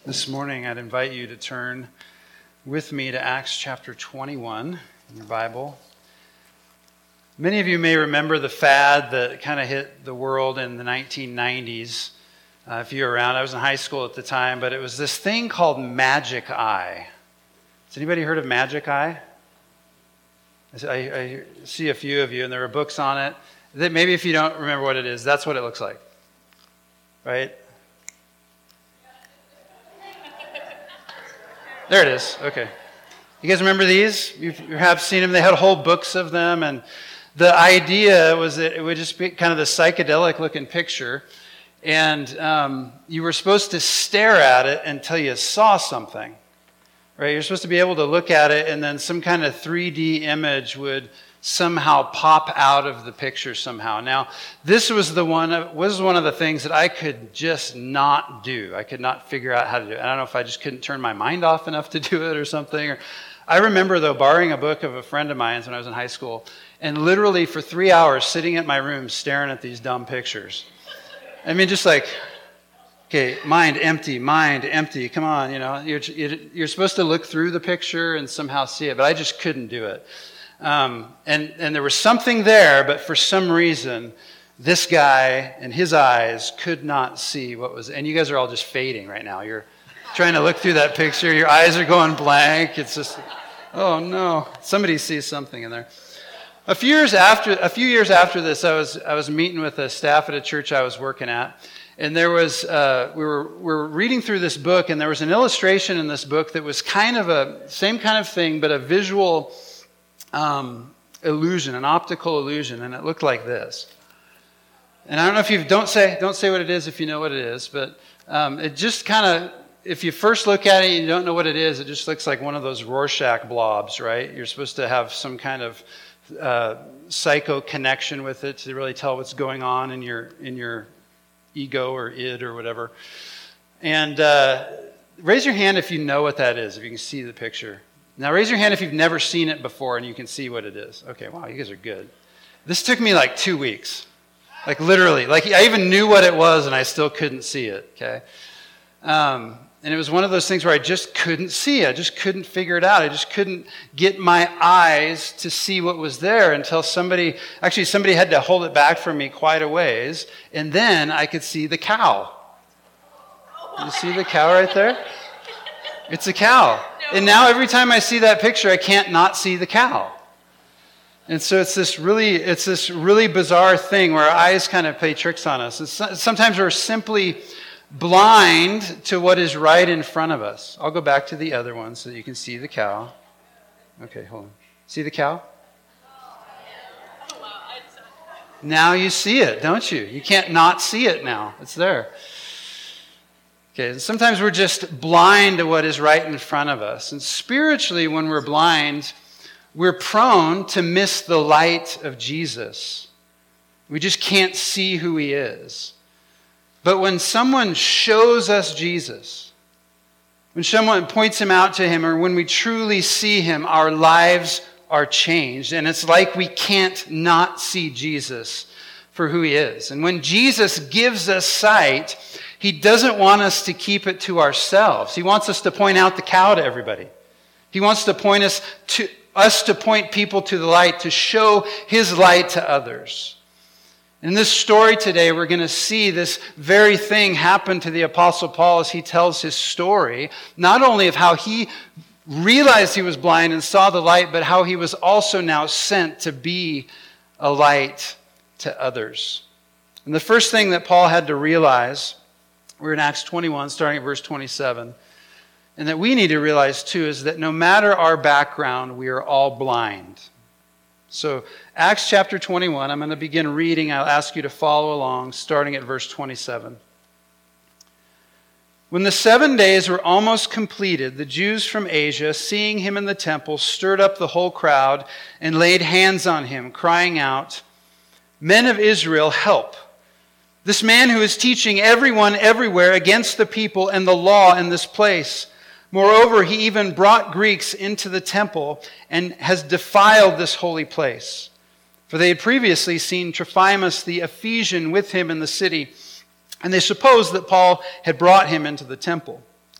This morning, I'd invite you to turn with me to Acts chapter 21 in your Bible. Many of you may remember the fad that kind of hit the world in the 1990s. If you were around, I was in high school at the time, but it was this thing called Magic Eye. Has anybody heard of Magic Eye? I see a few of you, and there are books on it. Maybe if you don't remember what it is, that's what it looks like, right? There it is. Okay. You guys remember these? You have seen them. They had whole books of them, and the idea was that it would just be kind of the psychedelic-looking picture, and you were supposed to stare at it until you saw something, right? You're supposed to be able to look at it, and then some kind of 3D image would somehow pop out of the picture somehow. Now, this was one of the things that I could just not do. I could not figure out how to do it. I don't know if I just couldn't turn my mind off enough to do it or something. I remember, though, borrowing a book of a friend of mine when I was in high school, and literally for 3 hours sitting at my room staring at these dumb pictures. I mean, just like, okay, mind empty, come on, you're supposed to look through the picture and somehow see it, but I just couldn't do it. And there was something there, but for some reason, this guy and his eyes could not see what was, and you guys are all just fading right now. You're trying to look through that picture, your eyes are going blank. It's just, oh no, somebody sees something in there. A few years after this, I was meeting with a staff at a church I was working at, and there was we were reading through this book, and there was an illustration in this book that was kind of a same kind of thing, but a visual illusion, an optical illusion, and it looked like this. And I don't know if don't say what it is if you know what it is, but it just kind of, if you first look at it and you don't know what it is, it just looks like one of those Rorschach blobs, right? You're supposed to have some kind of psycho connection with it to really tell what's going on in your ego or id or whatever. And raise your hand if you know what that is, if you can see the picture. Now raise your hand if you've never seen it before and you can see what it is. Okay, wow, you guys are good. This took me like 2 weeks. Like literally. Like I even knew what it was and I still couldn't see it, okay? And it was one of those things where I just couldn't see it. I just couldn't figure it out. I just couldn't get my eyes to see what was there until somebody had to hold it back from me quite a ways, and then I could see the cow. You see the cow right there? It's a cow. And now every time I see that picture, I can't not see the cow. And so it's this really bizarre thing where our eyes kind of play tricks on us. Sometimes we're simply blind to what is right in front of us. I'll go back to the other one so that you can see the cow. Okay, hold on. See the cow? Now you see it, don't you? You can't not see it now. It's there. Okay, sometimes we're just blind to what is right in front of us. And spiritually, when we're blind, we're prone to miss the light of Jesus. We just can't see who he is. But when someone shows us Jesus, when someone points him out to him, or when we truly see him, our lives are changed. And it's like we can't not see Jesus for who he is. And when Jesus gives us sight, he doesn't want us to keep it to ourselves. He wants us to point out the cow to everybody. He wants to point us to point people to the light, to show his light to others. In this story today, we're going to see this very thing happen to the Apostle Paul as he tells his story, not only of how he realized he was blind and saw the light, but how he was also now sent to be a light to others. And the first thing that Paul had to realize, we're in Acts 21, starting at verse 27, and that we need to realize too, is that no matter our background, we are all blind. So, Acts chapter 21, I'm going to begin reading. I'll ask you to follow along, starting at verse 27. When the 7 days were almost completed, the Jews from Asia, seeing him in the temple, stirred up the whole crowd and laid hands on him, crying out, "Men of Israel, help! This man who is teaching everyone everywhere against the people and the law in this place. Moreover, he even brought Greeks into the temple and has defiled this holy place." For they had previously seen Trophimus the Ephesian with him in the city, and they supposed that Paul had brought him into the temple.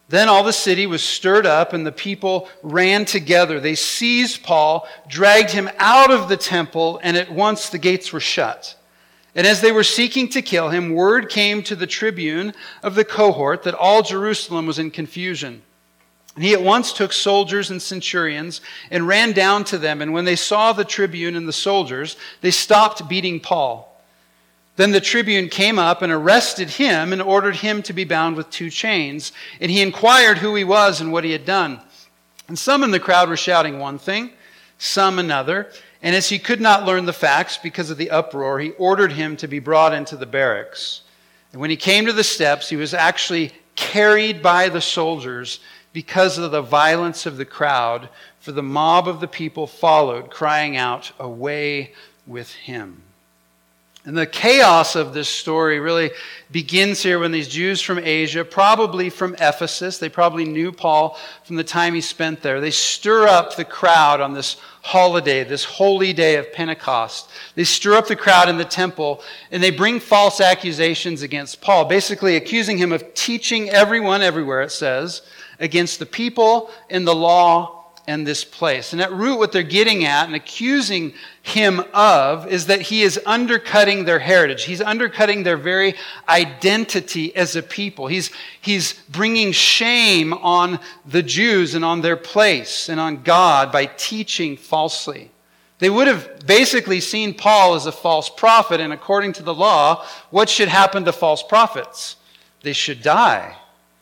Then all the city was stirred up, and the people ran together. They seized Paul, dragged him out of the temple, and at once the gates were shut. And as they were seeking to kill him, word came to the tribune of the cohort that all Jerusalem was in confusion. And he at once took soldiers and centurions and ran down to them. And when they saw the tribune and the soldiers, they stopped beating Paul. Then the tribune came up and arrested him and ordered him to be bound with 2 chains. And he inquired who he was and what he had done. And some in the crowd were shouting one thing, some another. And as he could not learn the facts because of the uproar, he ordered him to be brought into the barracks. And when he came to the steps, he was actually carried by the soldiers because of the violence of the crowd, for the mob of the people followed, crying out, "Away with him." And the chaos of this story really begins here when these Jews from Asia, probably from Ephesus, they probably knew Paul from the time he spent there, they stir up the crowd on this holiday, this holy day of Pentecost. They stir up the crowd in the temple, and they bring false accusations against Paul, basically accusing him of teaching everyone everywhere, it says, against the people and the law and this place. And at root, what they're getting at and accusing him of is that he is undercutting their heritage. He's undercutting their very identity as a people. He's bringing shame on the Jews and on their place and on God by teaching falsely. They would have basically seen Paul as a false prophet, and according to the law, what should happen to false prophets? They should die.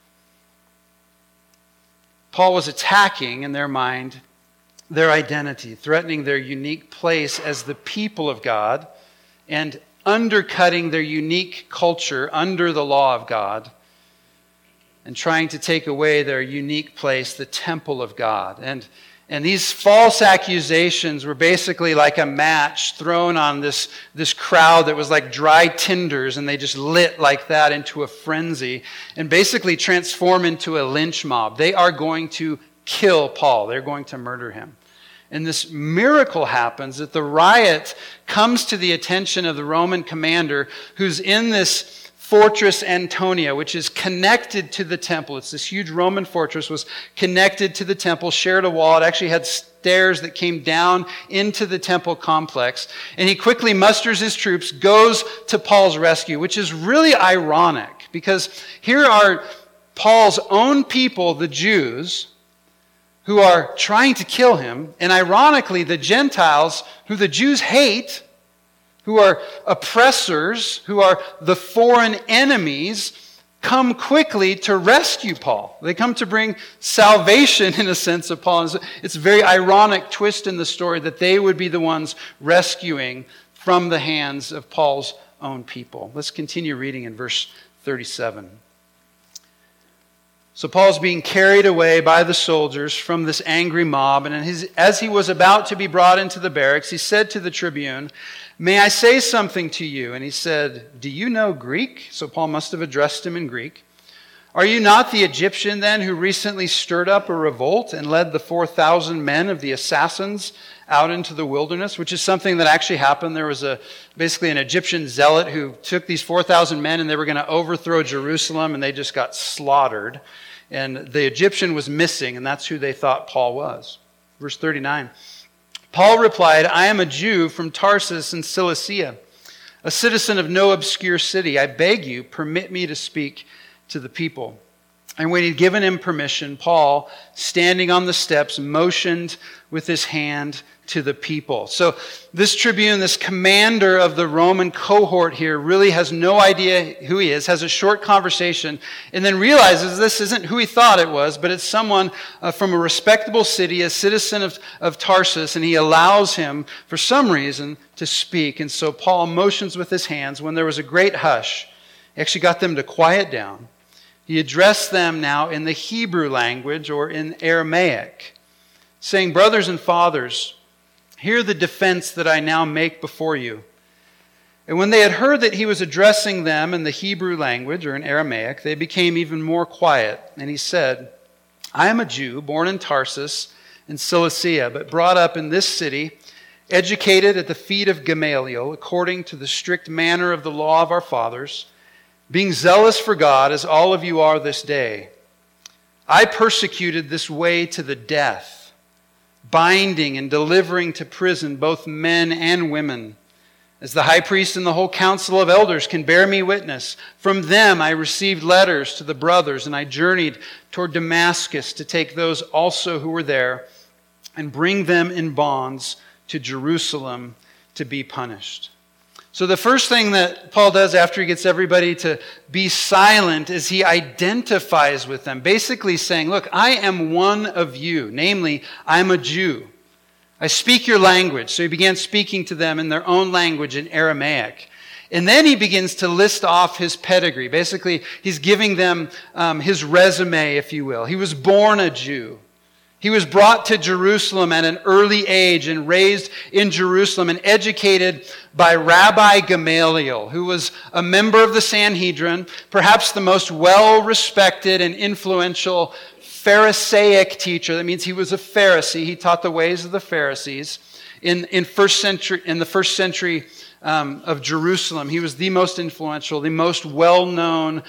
Paul was attacking, in their mind, their identity, threatening their unique place as the people of God, and undercutting their unique culture under the law of God, and trying to take away their unique place, the temple of God. And these false accusations were basically like a match thrown on this crowd that was like dry tinders, and they just lit like that into a frenzy and basically transform into a lynch mob. They are going to kill Paul. They're going to murder him. And this miracle happens that the riot comes to the attention of the Roman commander who's in this Fortress Antonia, which is connected to the temple. It's this huge Roman fortress, was connected to the temple, shared a wall. It actually had stairs that came down into the temple complex. And he quickly musters his troops, goes to Paul's rescue, which is really ironic because here are Paul's own people, the Jews, who are trying to kill him. And ironically, the Gentiles, who the Jews hate, who are oppressors, who are the foreign enemies, come quickly to rescue Paul. They come to bring salvation, in a sense, of Paul. It's a very ironic twist in the story that they would be the ones rescuing from the hands of Paul's own people. Let's continue reading in verse 37. So Paul's being carried away by the soldiers from this angry mob, and as he was about to be brought into the barracks, he said to the tribune, "May I say something to you?" And he said, "Do you know Greek?" So Paul must have addressed him in Greek. "Are you not the Egyptian then who recently stirred up a revolt and led the 4,000 men of the assassins out into the wilderness?" Which is something that actually happened. There was basically an Egyptian zealot who took these 4,000 men and they were going to overthrow Jerusalem, and they just got slaughtered. And the Egyptian was missing, and that's who they thought Paul was. Verse 39. Paul replied, "I am a Jew from Tarsus in Cilicia, a citizen of no obscure city. I beg you, permit me to speak to the people." And when he'd given him permission, Paul, standing on the steps, motioned with his hand to the people. So this tribune, this commander of the Roman cohort here, really has no idea who he is, has a short conversation, and then realizes this isn't who he thought it was, but it's someone from a respectable city, a citizen of Tarsus, and he allows him, for some reason, to speak. And so Paul motions with his hands. When there was a great hush, he actually got them to quiet down. He addressed them now in the Hebrew language, or in Aramaic, saying, "Brothers and fathers, hear the defense that I now make before you." And when they had heard that he was addressing them in the Hebrew language, or in Aramaic, they became even more quiet. And he said, "I am a Jew, born in Tarsus in Cilicia, but brought up in this city, educated at the feet of Gamaliel, according to the strict manner of the law of our fathers, being zealous for God, as all of you are this day. I persecuted this way to the death, binding and delivering to prison both men and women. As the high priest and the whole council of elders can bear me witness, from them I received letters to the brothers, and I journeyed toward Damascus to take those also who were there and bring them in bonds to Jerusalem to be punished. So the first thing that Paul does after he gets everybody to be silent is he identifies with them, basically saying, look, I am one of you, namely, I'm a Jew. I speak your language. So he began speaking to them in their own language in Aramaic. And then he begins to list off his pedigree. Basically, he's giving them his resume, if you will. He was born a Jew. He was brought to Jerusalem at an early age and raised in Jerusalem and educated by Rabbi Gamaliel, who was a member of the Sanhedrin, perhaps the most well-respected and influential Pharisaic teacher. That means he was a Pharisee. He taught the ways of the Pharisees in the first century of Jerusalem. He was the most influential, the most well-known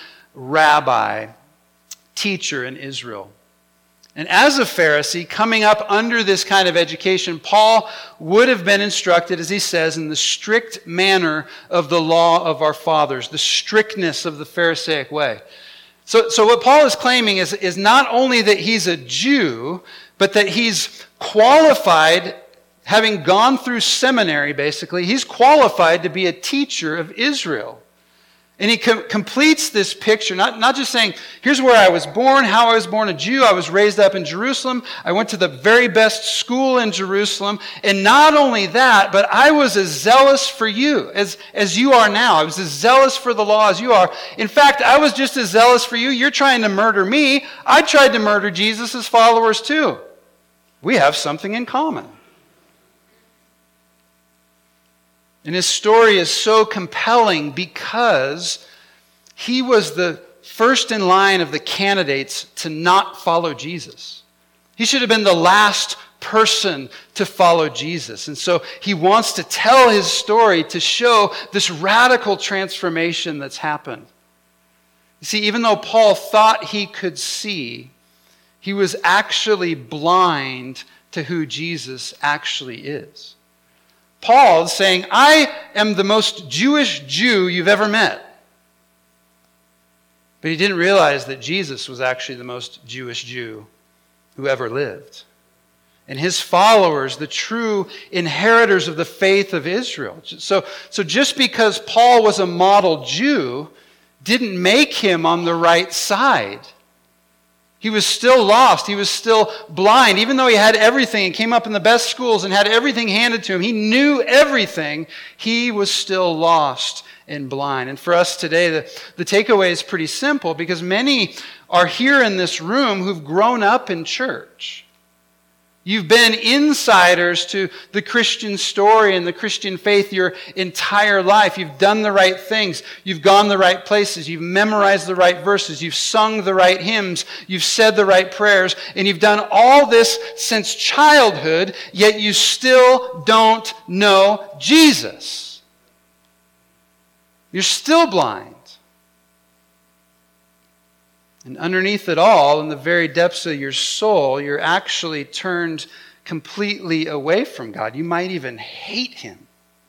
rabbi, teacher in Israel. And as a Pharisee, coming up under this kind of education, Paul would have been instructed, as he says, in the strict manner of the law of our fathers, the strictness of the Pharisaic way. So what Paul is claiming is not only that he's a Jew, but that he's qualified, having gone through seminary, basically, he's qualified to be a teacher of Israel. And he completes this picture, not just saying, here's where I was born, how I was born a Jew. I was raised up in Jerusalem. I went to the very best school in Jerusalem. And not only that, but I was as zealous for you as you are now. I was as zealous for the law as you are. In fact, I was just as zealous for you. You're trying to murder me. I tried to murder Jesus' followers too. We have something in common. And his story is so compelling because he was the first in line of the candidates to not follow Jesus. He should have been the last person to follow Jesus. And so he wants to tell his story to show this radical transformation that's happened. You see, even though Paul thought he could see, he was actually blind to who Jesus actually is. Paul is saying, I am the most Jewish Jew you've ever met. But he didn't realize that Jesus was actually the most Jewish Jew who ever lived. And his followers, the true inheritors of the faith of Israel. So just because Paul was a model Jew didn't make him on the right side. He was still lost. He was still blind. Even though he had everything and came up in the best schools and had everything handed to him, he knew everything, he was still lost and blind. And for us today, the takeaway is pretty simple because many are here in this room who've grown up in church. You've been insiders to the Christian story and the Christian faith your entire life. You've done the right things. You've gone the right places. You've memorized the right verses. You've sung the right hymns. You've said the right prayers. And you've done all this since childhood, yet you still don't know Jesus. You're still blind. And underneath it all, in the very depths of your soul, you're actually turned completely away from God. You might even hate Him.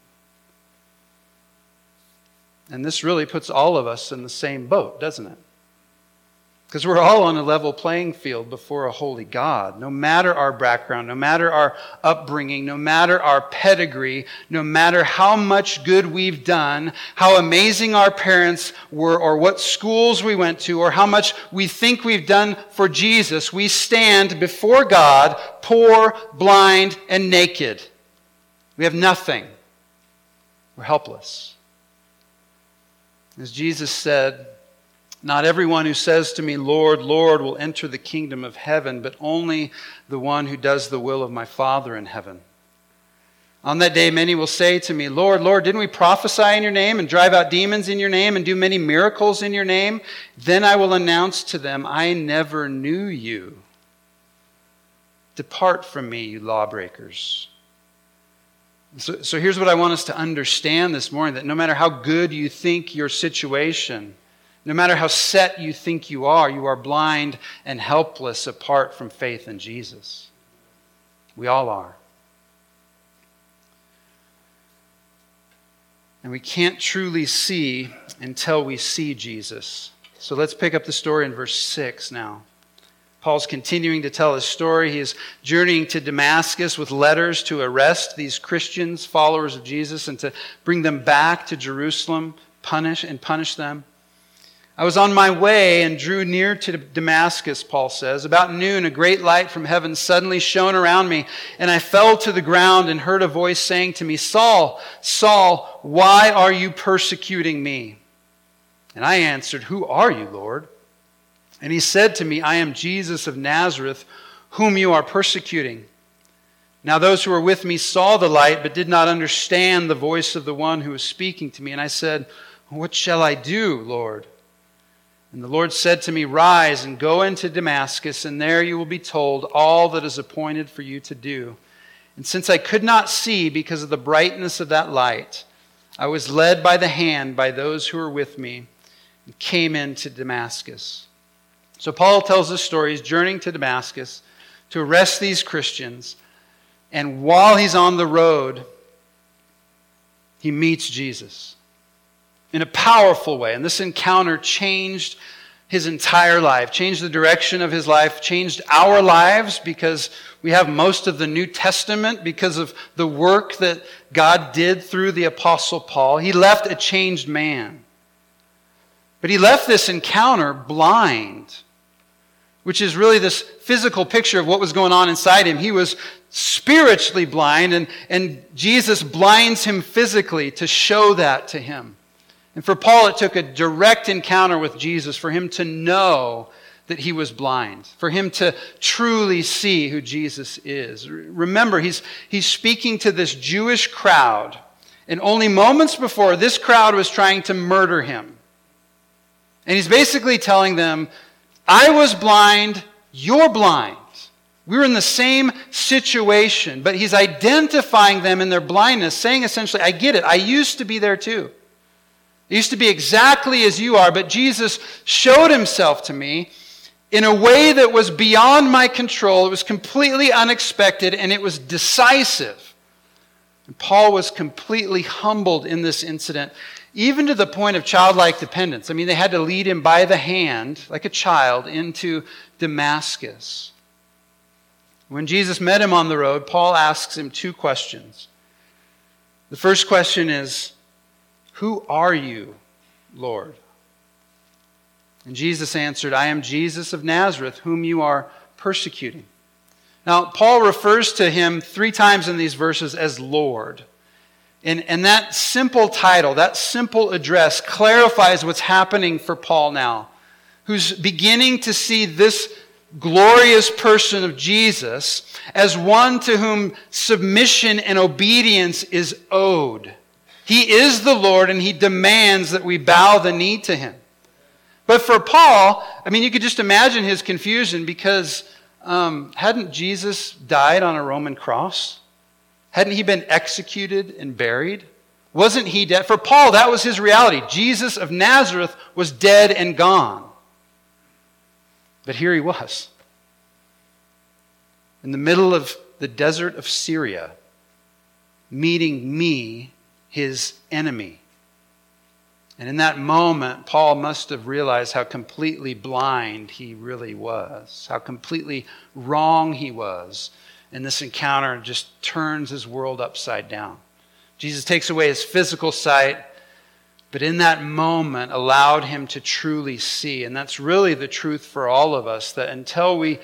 And this really puts all of us in the same boat, doesn't it? Because we're all on a level playing field before a holy God. No matter our background, no matter our upbringing, no matter our pedigree, no matter how much good we've done, how amazing our parents were, or what schools we went to, or how much we think we've done for Jesus, we stand before God poor, blind, and naked. We have nothing. We're helpless. As Jesus said, not everyone who says to me, Lord, Lord, will enter the kingdom of heaven, but only the one who does the will of my Father in heaven. On that day, many will say to me, Lord, Lord, didn't we prophesy in your name and drive out demons in your name and do many miracles in your name? Then I will announce to them, I never knew you. Depart from me, you lawbreakers. So here's what I want us to understand this morning, that no matter how good you think your situation, No matter how set you think you are blind and helpless apart from faith in Jesus. We all are. And we can't truly see until we see Jesus. So let's pick up the story in verse 6 now. Paul's continuing to tell his story. He is journeying to Damascus with letters to arrest these Christians, followers of Jesus, and to bring them back to Jerusalem, punish them. I was on my way and drew near to Damascus, Paul says. About noon, a great light from heaven suddenly shone around me, and I fell to the ground and heard a voice saying to me, Saul, Saul, why are you persecuting me? And I answered, Who are you, Lord? And he said to me, I am Jesus of Nazareth, whom you are persecuting. Now those who were with me saw the light, but did not understand the voice of the one who was speaking to me. And I said, What shall I do, Lord? And the Lord said to me, Rise and go into Damascus, and there you will be told all that is appointed for you to do. And since I could not see because of the brightness of that light, I was led by the hand by those who were with me and came into Damascus. So Paul tells this story. He's journeying to Damascus to arrest these Christians. And while he's on the road, he meets Jesus in a powerful way. And this encounter changed his entire life, changed the direction of his life, changed our lives because we have most of the New Testament because of the work that God did through the Apostle Paul. He left a changed man. But he left this encounter blind, which is really this physical picture of what was going on inside him. He was spiritually blind, and Jesus blinds him physically to show that to him. And for Paul, it took a direct encounter with Jesus for him to know that he was blind, for him to truly see who Jesus is. Remember, he's speaking to this Jewish crowd, and only moments before, this crowd was trying to murder him. And he's basically telling them, I was blind, you're blind. We're in the same situation, but he's identifying them in their blindness, saying essentially, I get it, I used to be there too. I used to be exactly as you are, but Jesus showed himself to me in a way that was beyond my control. It was completely unexpected, and it was decisive. And Paul was completely humbled in this incident, even to the point of childlike dependence. I mean, they had to lead him by the hand, like a child, into Damascus. When Jesus met him on the road, Paul asks him two questions. The first question is, Who are you, Lord? And Jesus answered, I am Jesus of Nazareth, whom you are persecuting. Now, Paul refers to him 3 times in these verses as Lord. And that simple title, that simple address clarifies what's happening for Paul now, who's beginning to see this glorious person of Jesus as one to whom submission and obedience is owed. He is the Lord, and he demands that we bow the knee to him. But for Paul, I mean, you could just imagine his confusion because hadn't Jesus died on a Roman cross? Hadn't he been executed and buried? Wasn't he dead? For Paul, that was his reality. Jesus of Nazareth was dead and gone. But here he was, in the middle of the desert of Syria, meeting me, his enemy. And in that moment, Paul must have realized how completely blind he really was, how completely wrong he was. And this encounter just turns his world upside down. Jesus takes away his physical sight, but in that moment allowed him to truly see. And that's really the truth for all of us, that until we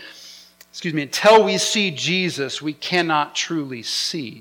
see Jesus, we cannot truly see.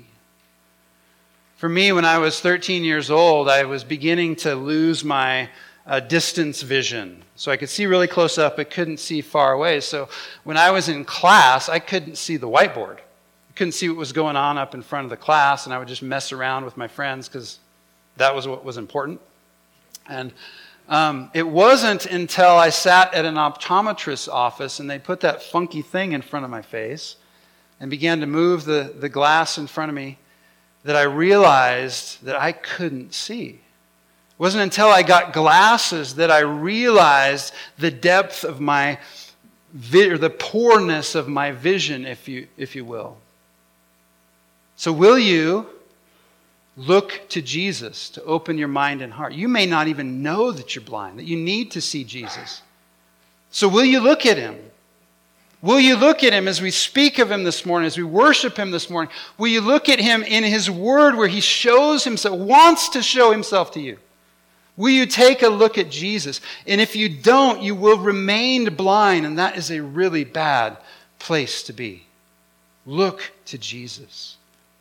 For me, when I was 13 years old, I was beginning to lose my distance vision. So I could see really close up, but couldn't see far away. So when I was in class, I couldn't see the whiteboard. I couldn't see what was going on up in front of the class, and I would just mess around with my friends because that was what was important. And it wasn't until I sat at an optometrist's office and they put that funky thing in front of my face and began to move the glass in front of me that I realized that I couldn't see. It wasn't until I got glasses that I realized the depth of my or the poorness of my vision, if you will. So will you look to Jesus to open your mind and heart? You may not even know that you're blind, that you need to see Jesus. So will you look at Him? Will you look at Him as we speak of Him this morning, as we worship Him this morning? Will you look at Him in His Word where He shows Himself, wants to show Himself to you? Will you take a look at Jesus? And if you don't, you will remain blind, and that is a really bad place to be. Look to Jesus.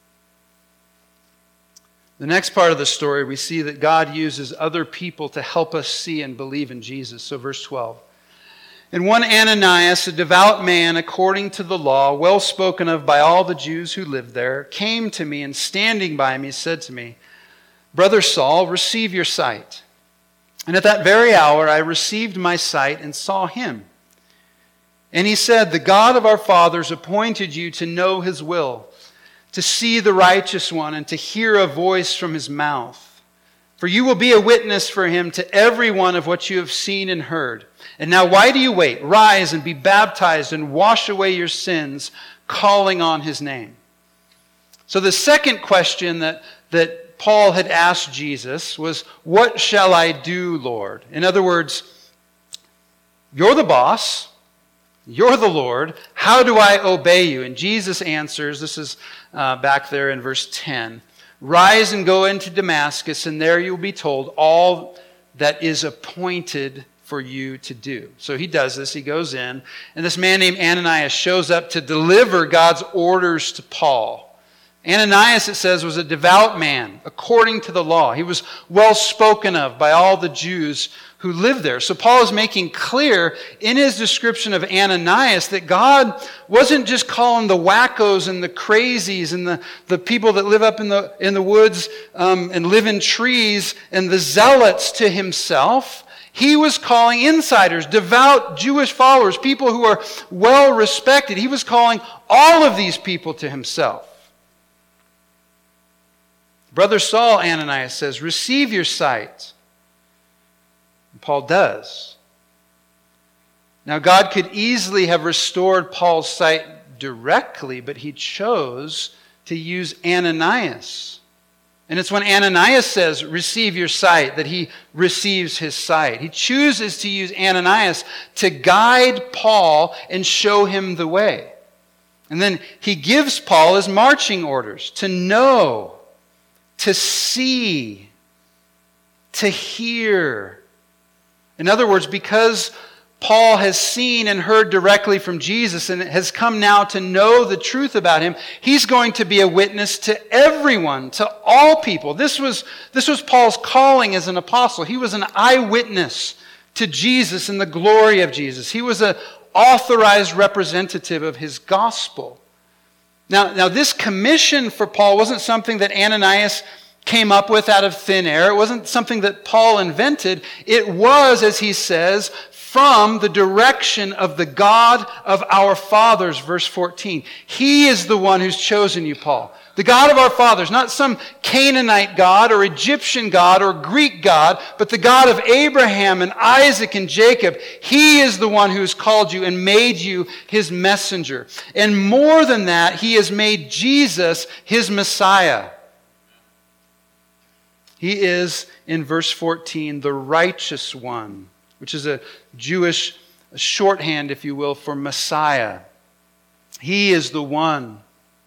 The next part of the story, we see that God uses other people to help us see and believe in Jesus. So verse 12. And one Ananias, a devout man according to the law, well spoken of by all the Jews who lived there, came to me, and standing by me said to me, Brother Saul, receive your sight. And at that very hour I received my sight and saw him. And he said, The God of our fathers appointed you to know His will, to see the righteous one, and to hear a voice from His mouth. For you will be a witness for Him to everyone of what you have seen and heard. And now why do you wait? Rise and be baptized and wash away your sins, calling on His name. So the second question that Paul had asked Jesus was, What shall I do, Lord? In other words, you're the boss. You're the Lord. How do I obey you? And Jesus answers, this is back there in verse 10. Rise and go into Damascus, and there you will be told all that is appointed for you to do. So he does this. He goes in, and this man named Ananias shows up to deliver God's orders to Paul. Ananias, it says, was a devout man according to the law. He was well spoken of by all the Jews who lived there. So Paul is making clear in his description of Ananias that God wasn't just calling the wackos and the crazies and the people that live up in the woods and live in trees and the zealots to Himself. He was calling insiders, devout Jewish followers, people who are well respected. He was calling all of these people to Himself. Brother Saul, Ananias says, receive your sight. And Paul does. Now, God could easily have restored Paul's sight directly, but He chose to use Ananias. And it's when Ananias says, receive your sight, that he receives his sight. He chooses to use Ananias to guide Paul and show him the way. And then he gives Paul his marching orders to know, to see, to hear. In other words, because Paul has seen and heard directly from Jesus and has come now to know the truth about Him, he's going to be a witness to everyone, to all people. This was Paul's calling as an apostle. He was an eyewitness to Jesus and the glory of Jesus. He was an authorized representative of His gospel. Now, this commission for Paul wasn't something that Ananias came up with out of thin air. It wasn't something that Paul invented. It was, as he says, from the direction of the God of our fathers, verse 14. He is the one who's chosen you, Paul. The God of our fathers, not some Canaanite God or Egyptian God or Greek God, but the God of Abraham and Isaac and Jacob. He is the one who has called you and made you His messenger. And more than that, He has made Jesus His Messiah. He is, in verse 14, the righteous one, which is a Jewish shorthand, if you will, for Messiah. He is the one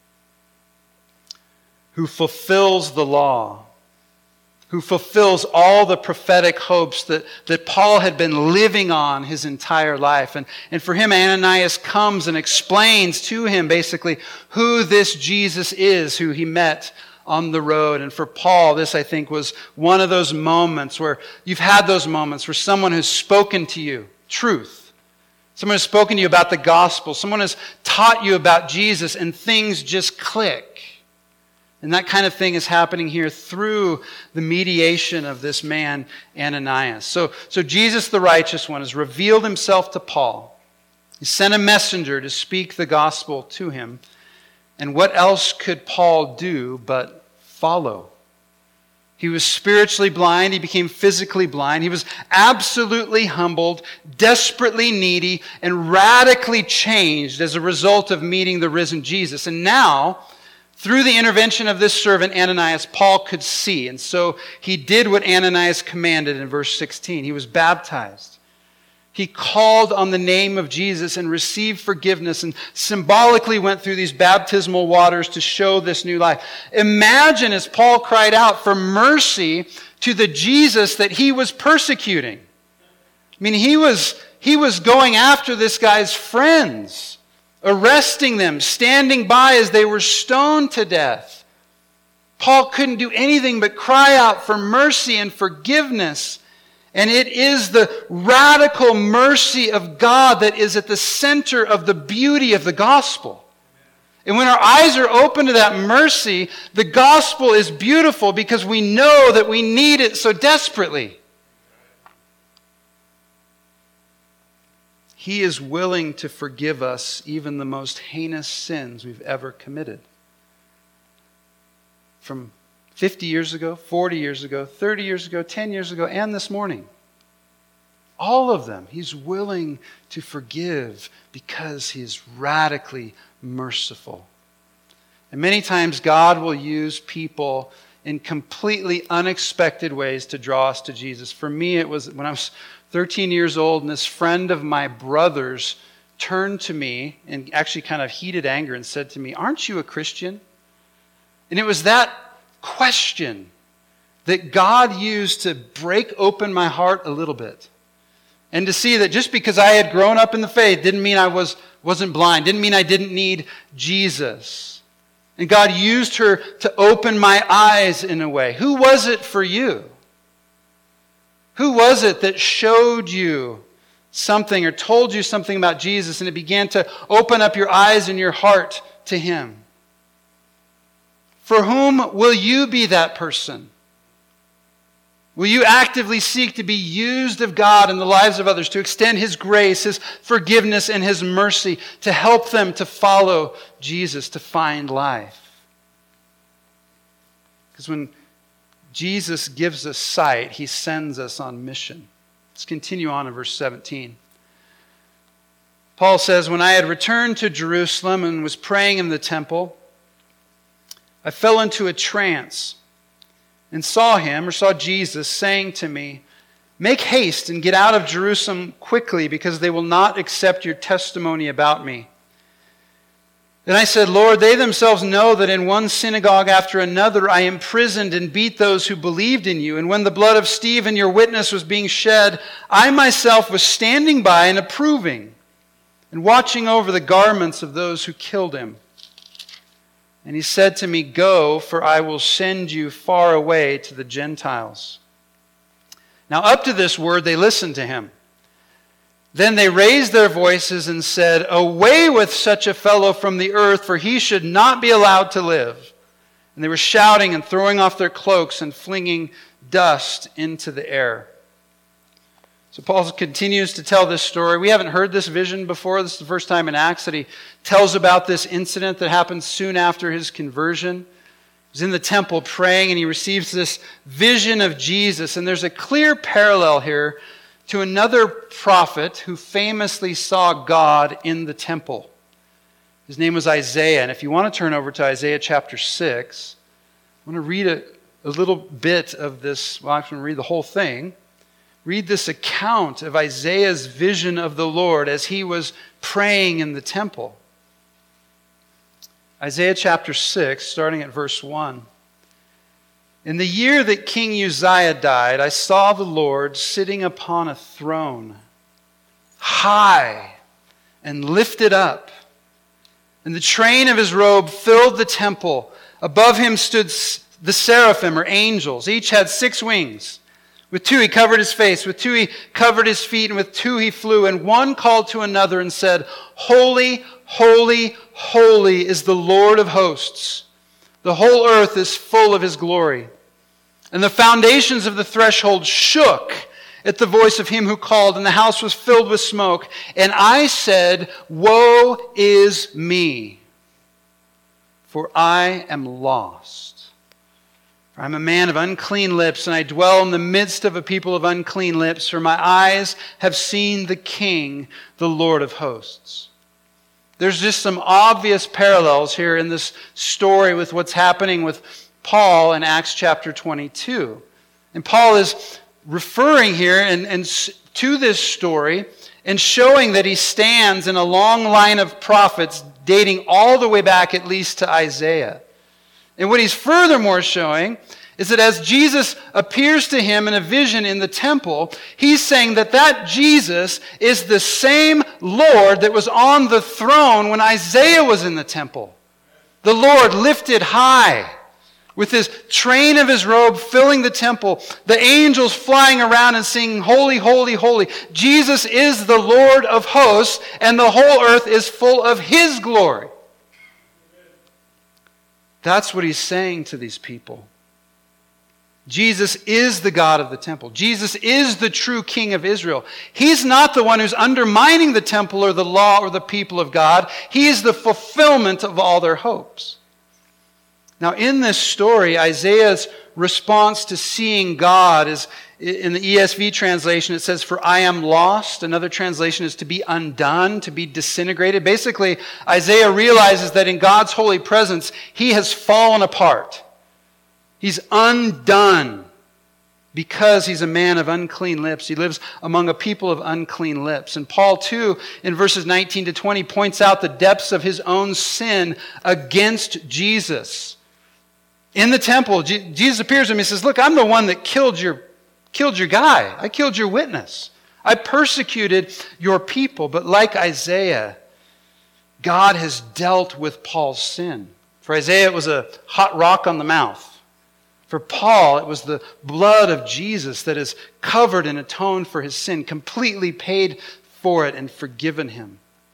who fulfills the law, who fulfills all the prophetic hopes that Paul had been living on his entire life. And for him, Ananias comes and explains to him basically who this Jesus is, who he met on the road. And for Paul, this, I think, was one of those moments where you've had those moments where someone has spoken to you truth. Someone has spoken to you about the gospel. Someone has taught you about Jesus and things just click. And that kind of thing is happening here through the mediation of this man, Ananias. So Jesus, the righteous one, has revealed Himself to Paul. He sent a messenger to speak the gospel to him. And what else could Paul do but follow? He was spiritually blind. He became physically blind. He was absolutely humbled, desperately needy, and radically changed as a result of meeting the risen Jesus. And now, through the intervention of this servant, Ananias, Paul could see. And so he did what Ananias commanded in verse 16. He was baptized. He called on the name of Jesus and received forgiveness and symbolically went through these baptismal waters to show this new life. Imagine as Paul cried out for mercy to the Jesus that he was persecuting. I mean, he was going after this guy's friends, arresting them, standing by as they were stoned to death. Paul couldn't do anything but cry out for mercy and forgiveness. And it is the radical mercy of God that is at the center of the beauty of the gospel. And when our eyes are open to that mercy, the gospel is beautiful because we know that we need it so desperately. He is willing to forgive us even the most heinous sins we've ever committed. From 50 years ago, 40 years ago, 30 years ago, 10 years ago, and this morning. All of them, He's willing to forgive because He is radically merciful. And many times God will use people in completely unexpected ways to draw us to Jesus. For me, it was when I was 13 years old and this friend of my brother's turned to me in actually kind of heated anger and said to me, "Aren't you a Christian?" And it was that question that God used to break open my heart a little bit. And to see that just because I had grown up in the faith didn't mean I wasn't blind, didn't mean I didn't need Jesus. And God used her to open my eyes in a way. Who was it for you? Who was it that showed you something or told you something about Jesus and it began to open up your eyes and your heart to Him? For whom will you be that person? Will you actively seek to be used of God in the lives of others, to extend His grace, His forgiveness, and His mercy, to help them to follow Jesus, to find life? Because when Jesus gives us sight, He sends us on mission. Let's continue on in verse 17. Paul says, "When I had returned to Jerusalem and was praying in the temple, I fell into a trance and saw Jesus saying to me, 'Make haste and get out of Jerusalem quickly, because they will not accept your testimony about me.' Then I said, 'Lord, they themselves know that in one synagogue after another I imprisoned and beat those who believed in you. And when the blood of Stephen, your witness, was being shed, I myself was standing by and approving and watching over the garments of those who killed him.' And he said to me, 'Go, for I will send you far away to the Gentiles.' Now up to this word they listened to him. Then they raised their voices and said, 'Away with such a fellow from the earth, for he should not be allowed to live.' And they were shouting and throwing off their cloaks and flinging dust into the air." So Paul continues to tell this story. We haven't heard this vision before. This is the first time in Acts that he tells about this incident that happened soon after his conversion. He's in the temple praying and he receives this vision of Jesus. And there's a clear parallel here to another prophet who famously saw God in the temple. His name was Isaiah. And if you want to turn over to Isaiah chapter 6, I want to read a little bit of this. Well, I'm going to read the whole thing. Read this account of Isaiah's vision of the Lord as he was praying in the temple. Isaiah chapter 6, starting at verse 1. "In the year that King Uzziah died, I saw the Lord sitting upon a throne, high and lifted up, and the train of his robe filled the temple. Above him stood the seraphim, or angels. Each had 6 wings. With 2 he covered his face, with 2 he covered his feet, and with 2 he flew. And one called to another and said, 'Holy, holy, holy is the Lord of hosts. The whole earth is full of his glory.' And the foundations of the threshold shook at the voice of him who called, and the house was filled with smoke. And I said, 'Woe is me, for I am lost. For I'm a man of unclean lips, and I dwell in the midst of a people of unclean lips, for my eyes have seen the King, the Lord of hosts. There's just some obvious parallels here in this story with what's happening with Paul in Acts chapter 22. And Paul is referring here and to this story and showing that he stands in a long line of prophets dating all the way back at least to Isaiah. And what he's furthermore showing is that as Jesus appears to him in a vision in the temple, he's saying that that Jesus is the same Lord that was on the throne when Isaiah was in the temple. The Lord lifted high, with his train of his robe filling the temple, the angels flying around and singing, "Holy, holy, holy." Jesus is the Lord of hosts, and the whole earth is full of his glory. That's what he's saying to these people. Jesus is the God of the temple. Jesus is the true King of Israel. He's not the one who's undermining the temple or the law or the people of God. He is the fulfillment of all their hopes. Now, in this story, Isaiah's response to seeing God is, in the ESV translation, it says, "For I am lost." Another translation is to be undone, to be disintegrated. Basically, Isaiah realizes that in God's holy presence, he has fallen apart. He's undone because he's a man of unclean lips. He lives among a people of unclean lips. And Paul, too, in verses 19 to 20, points out the depths of his own sin against Jesus. In the temple, Jesus appears to him and says, "Look, I'm the one that killed your guy. I killed your witness. I persecuted your people." But like Isaiah, God has dealt with Paul's sin. For Isaiah, it was a hot rock on the mouth. For Paul, it was the blood of Jesus that has covered and atoned for his sin, completely paid for it and forgiven him.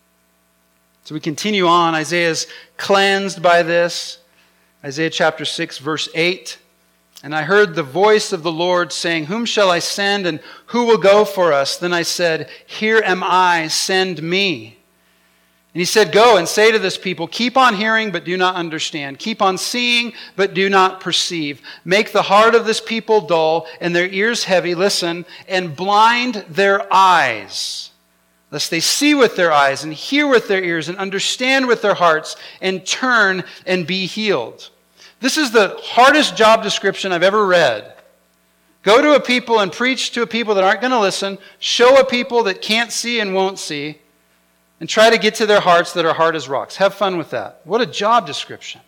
So we continue on. Isaiah is cleansed by this. Isaiah chapter 6, verse 8. "And I heard the voice of the Lord saying, 'Whom shall I send, and who will go for us?' Then I said, 'Here am I, send me.' And he said, 'Go and say to this people, keep on hearing, but do not understand. Keep on seeing, but do not perceive. Make the heart of this people dull, and their ears heavy, listen, and blind their eyes, lest they see with their eyes, and hear with their ears, and understand with their hearts, and turn and be healed.'" This is the hardest job description I've ever read. Go to a people and preach to a people that aren't going to listen, show a people that can't see and won't see, and try to get to their hearts that are hard as rocks. Have fun with that. What a job description.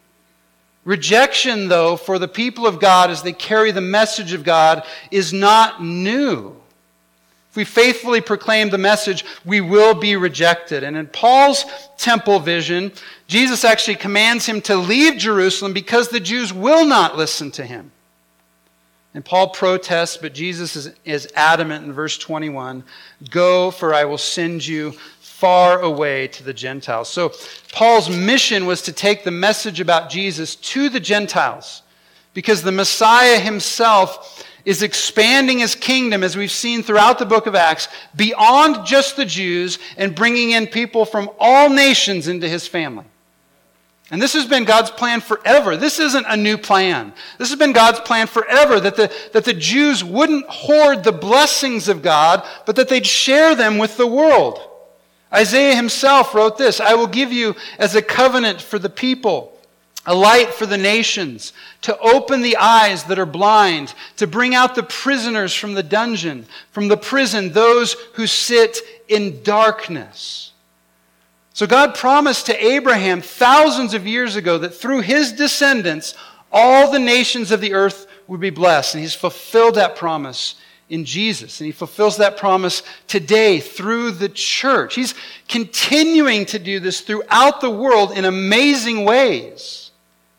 Rejection, though, for the people of God as they carry the message of God is not new. If we faithfully proclaim the message, we will be rejected. And in Paul's temple vision, Jesus actually commands him to leave Jerusalem because the Jews will not listen to him. And Paul protests, but Jesus is adamant in verse 21, "Go, for I will send you far away to the Gentiles." So Paul's mission was to take the message about Jesus to the Gentiles, because the Messiah himself is expanding his kingdom, as we've seen throughout the book of Acts, beyond just the Jews and bringing in people from all nations into his family. And this has been God's plan forever. This isn't a new plan. This has been God's plan forever, that the Jews wouldn't hoard the blessings of God, but that they'd share them with the world. Isaiah himself wrote this, "I will give you as a covenant for the people, a light for the nations, to open the eyes that are blind, to bring out the prisoners from the dungeon, from the prison, those who sit in darkness." So God promised to Abraham thousands of years ago that through his descendants, all the nations of the earth would be blessed. And he's fulfilled that promise in Jesus. And he fulfills that promise today through the church. He's continuing to do this throughout the world in amazing ways.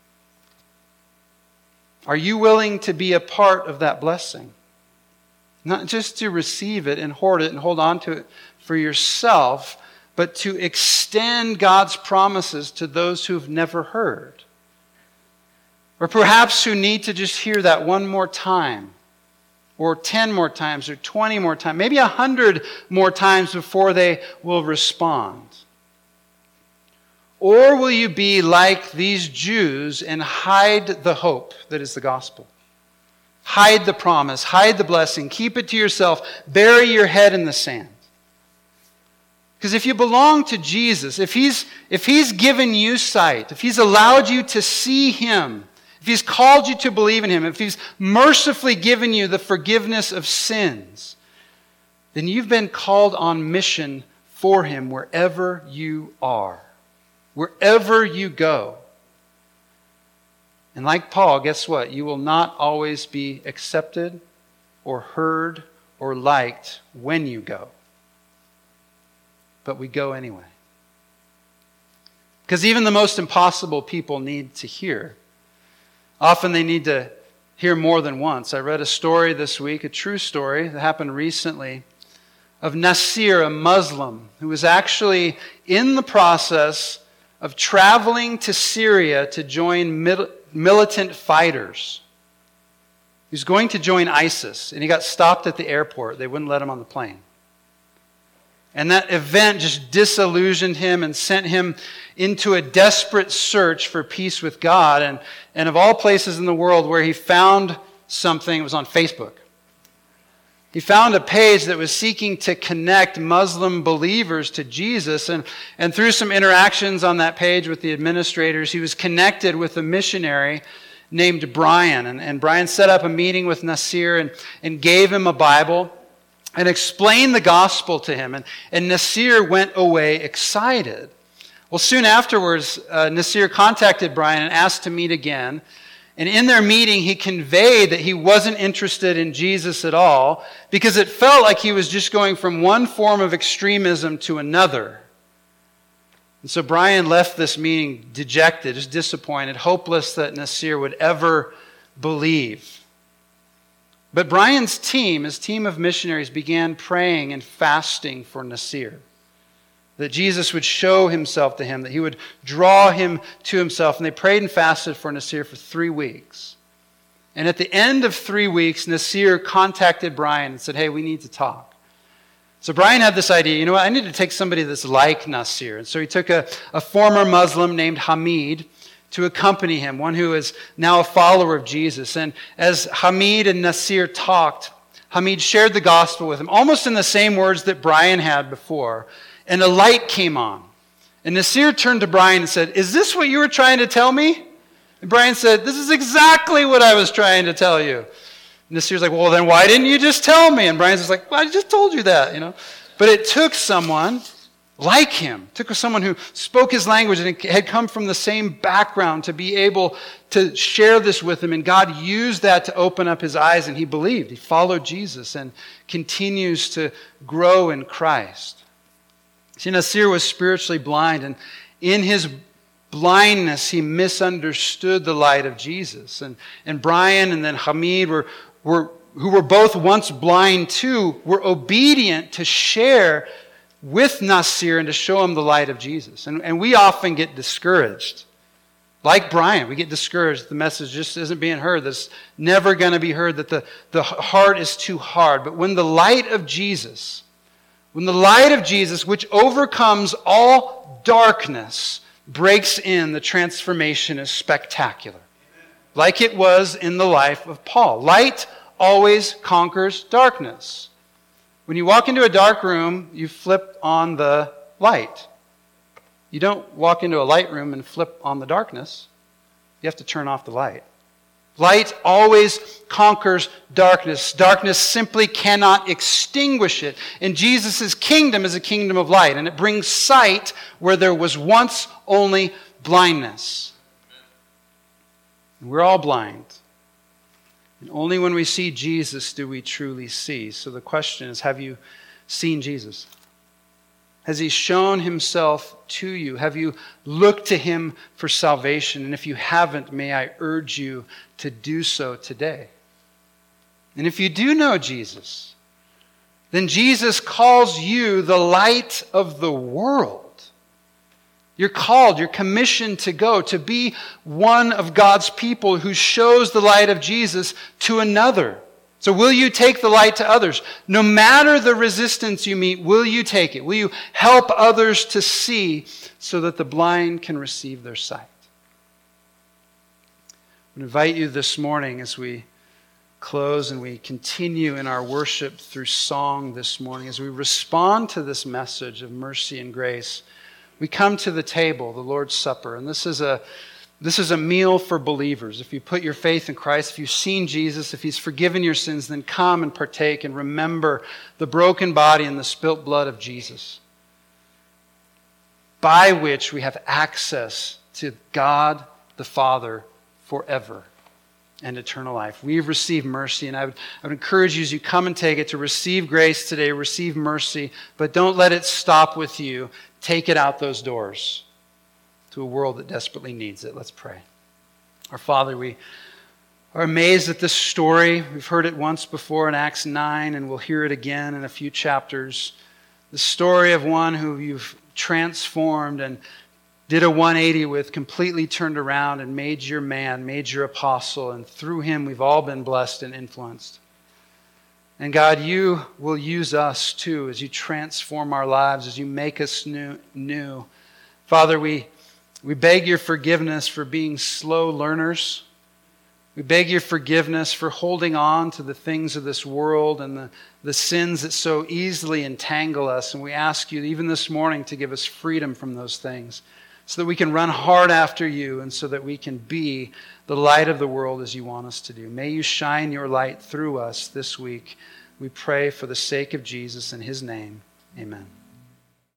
Are you willing to be a part of that blessing? Not just to receive it and hoard it and hold on to it for yourself, but to extend God's promises to those who've never heard. Or perhaps who need to just hear that one more time, or 10 more times, or 20 more times, maybe 100 more times before they will respond. Or will you be like these Jews and hide the hope that is the gospel? Hide the promise, hide the blessing, keep it to yourself, bury your head in the sand. Because if you belong to Jesus, if He's given you sight, if He's allowed you to see Him, if He's called you to believe in Him, if He's mercifully given you the forgiveness of sins, then you've been called on mission for Him wherever you are, wherever you go. And like Paul, guess what? You will not always be accepted or heard or liked when you go. But we go anyway. Because even the most impossible people need to hear. Often they need to hear more than once. I read a story this week, a true story that happened recently, of Nasir, a Muslim, who was actually in the process of traveling to Syria to join militant fighters. He was going to join ISIS, and he got stopped at the airport. They wouldn't let him on the plane. And that event just disillusioned him and sent him into a desperate search for peace with God. And of all places in the world where he found something, it was on Facebook. He found a page that was seeking to connect Muslim believers to Jesus. And through some interactions on that page with the administrators, he was connected with a missionary named Brian. And Brian set up a meeting with Nasir and gave him a Bible and explained the gospel to him. And Nasir went away excited. Well, soon afterwards, Nasir contacted Brian and asked to meet again. And in their meeting, he conveyed that he wasn't interested in Jesus at all because it felt like he was just going from one form of extremism to another. And so Brian left this meeting dejected, just disappointed, hopeless that Nasir would ever believe. But Brian's team, his team of missionaries, began praying and fasting for Nasir. That Jesus would show Himself to him, that He would draw him to Himself. And they prayed and fasted for Nasir for 3 weeks. And at the end of 3 weeks, Nasir contacted Brian and said, hey, we need to talk. So Brian had this idea, you know what, I need to take somebody that's like Nasir. And so he took a former Muslim named Hamid to accompany him, one who is now a follower of Jesus. And as Hamid and Nasir talked, Hamid shared the gospel with him, almost in the same words that Brian had before. And a light came on. And Nasir turned to Brian and said, is this what you were trying to tell me? And Brian said, this is exactly what I was trying to tell you. And Nasir's like, well, then why didn't you just tell me? And Brian's just like, well, I just told you that, you know. But it took someone like him. It took someone who spoke his language and had come from the same background to be able to share this with him. And God used that to open up his eyes, and he believed. He followed Jesus and continues to grow in Christ. See, Nasir was spiritually blind, and in his blindness, he misunderstood the light of Jesus. And Brian and then Hamid, who were both once blind too, were obedient to share with Nasir and to show him the light of Jesus. And we often get discouraged. Like Brian, we get discouraged. The message just isn't being heard. That's never going to be heard, that the heart is too hard. But when the light of Jesus, which overcomes all darkness, breaks in, the transformation is spectacular. Like it was in the life of Paul. Light always conquers darkness. When you walk into a dark room, you flip on the light. You don't walk into a light room and flip on the darkness. You have to turn off the light. Light always conquers darkness. Darkness simply cannot extinguish it. And Jesus' kingdom is a kingdom of light, and it brings sight where there was once only blindness. We're all blind. And only when we see Jesus do we truly see. So the question is, have you seen Jesus? Has He shown Himself to you? Have you looked to Him for salvation? And if you haven't, may I urge you to do so today. And if you do know Jesus, then Jesus calls you the light of the world. You're called, you're commissioned to go, to be one of God's people who shows the light of Jesus to another. So will you take the light to others? No matter the resistance you meet, will you take it? Will you help others to see so that the blind can receive their sight? I invite you this morning as we close and we continue in our worship through song this morning, as we respond to this message of mercy and grace, we come to the table, the Lord's Supper, and this is a meal for believers. If you put your faith in Christ, if you've seen Jesus, if He's forgiven your sins, then come and partake and remember the broken body and the spilt blood of Jesus, by which we have access to God the Father forever and eternal life. We've received mercy, and I would encourage you as you come and take it to receive grace today, receive mercy, but don't let it stop with you. Take it out those doors to a world that desperately needs it. Let's pray. Our Father, we are amazed at this story. We've heard it once before in Acts 9, and we'll hear it again in a few chapters. The story of one who you've transformed and did a 180 with, completely turned around and made your man, made your apostle, and through him we've all been blessed and influenced. And God, you will use us too as you transform our lives, as you make us new. Father, we beg your forgiveness for being slow learners. We beg your forgiveness for holding on to the things of this world and the sins that so easily entangle us. And we ask you even this morning to give us freedom from those things so that we can run hard after you and so that we can be the light of the world as you want us to do. May you shine your light through us this week. We pray for the sake of Jesus in His name. Amen.